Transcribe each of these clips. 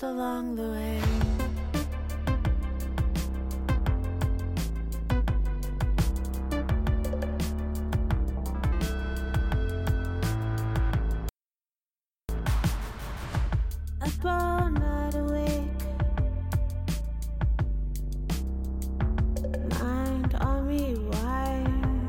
along the way. Up all night awake, mind on rewind.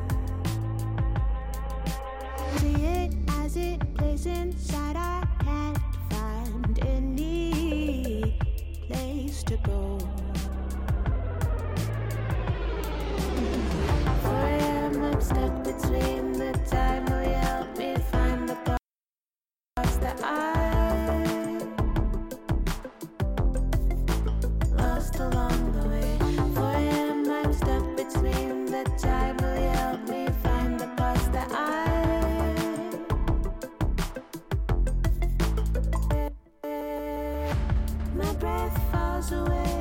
See it as it plays inside. I can't find any place to go. 4 a.m. I'm stuck between the time. Will you help me find the parts that I lost along the way? 4 a.m. I'm stuck between the time. Will you help me find the parts that my breath falls away.